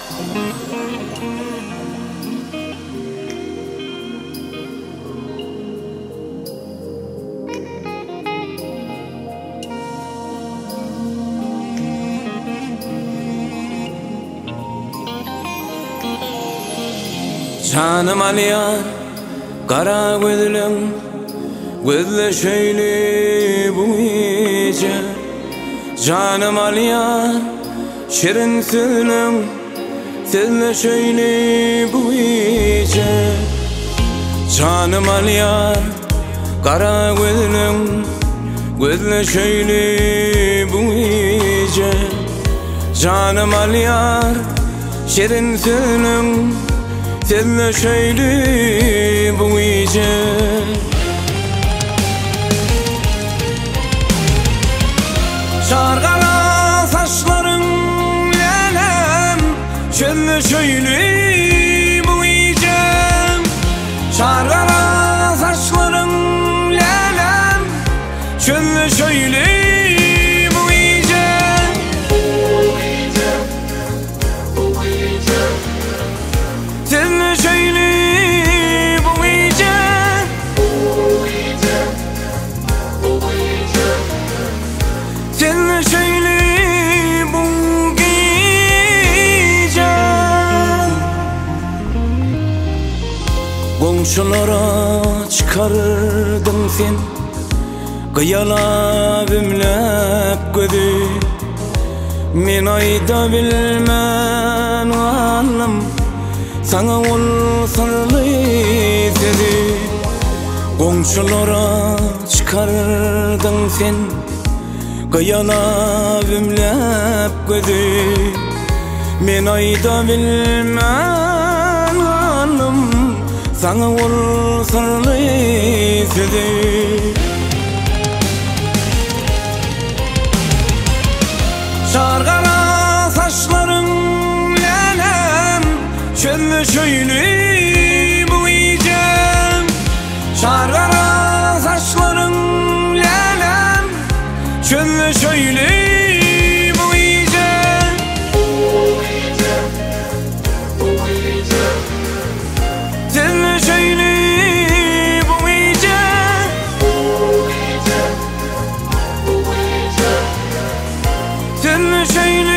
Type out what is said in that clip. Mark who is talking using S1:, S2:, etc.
S1: Canım aliyar, kara gözlüm, gözle şöyle bu iyice. Canım aliyar, şirin sözlüm, sözle şöyle bu iyice. Canım aliyar, kara gözlüm, gözle şöyle bu iyice. Canım aliyar, şirin sözlüm, senle şöyle bu iyice. Şarkala saçların lelem, senle şöyle bu iyice. Şarkala saçların lelem, senle şöyle bu iyice. Senle şöyle bu iyice. Senle şöyle bu gece. Komşulara çıkardın sen, kıyalap ümlep gözü. Men ayda bilmen anlam, sana ol sırlı sözü. Komşulara çıkardın sen, kıyalap ümlep gözü. Men ayda bilmen anlam, sana ol sırlı sözü. Şarkala saçların lelem, şöyle şöyle bu iyice. Şarkala saçların lelem, şöyle şöyle bu iyice. Şöyle şöyle bu iyice. Şöyle şöyle